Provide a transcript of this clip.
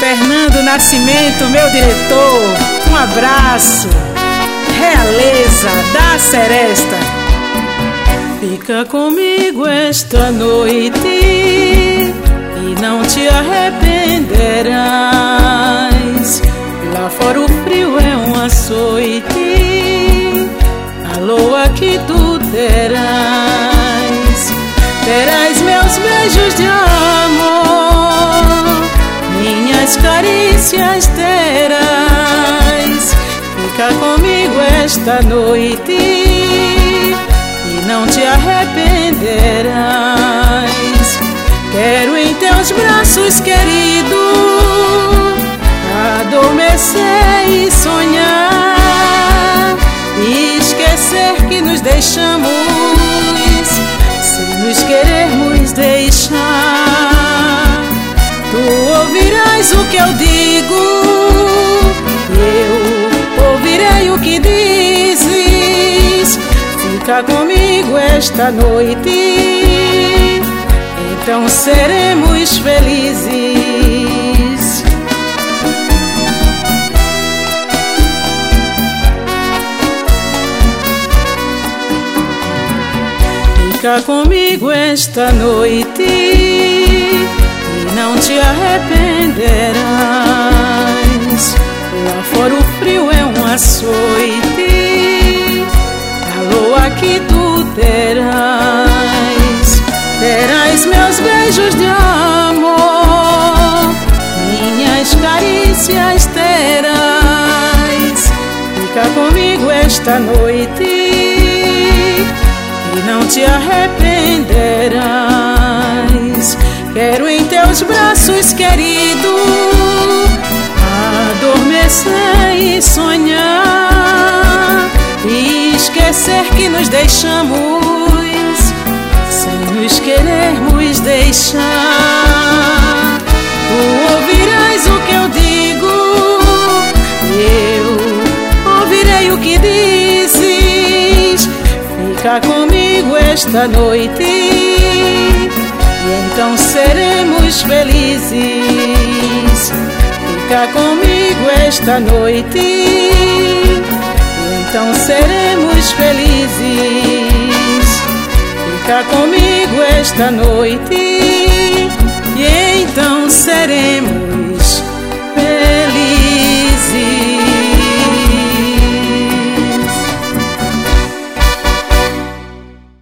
Fernando Nascimento, meu diretor, um abraço. Realeza da Seresta. Fica comigo esta noite e não te arrependerás. Lá fora o frio é um açoite, a lua que tu terás. Terás meus beijos de amor, minhas carícias terás. Fica comigo esta noite e não te arrependerás. Quero em teus braços, querido, adormecer e sonhar, e esquecer que nos deixamos, se nos querermos deixar. Tu ouvirás o que eu digo, eu ouvirei o que dizes. Fica comigo esta noite, então seremos felizes. Fica comigo esta noite e não te arrependerás. Lá fora o frio é um açoite, a lua que tu terás. Terás meus beijos de amor, minhas carícias terás. Fica comigo esta noite e não te arrependerás. Quero em teus braços, querido, adormecer e sonhar, e esquecer que nos deixamos, sem nos querermos deixar. Tu ouvirás o que eu digo, eu ouvirei o que dizes. Fica comigo esta noite e então seremos felizes. Fica comigo esta noite e então seremos felizes. Fica comigo esta noite e então seremos felizes.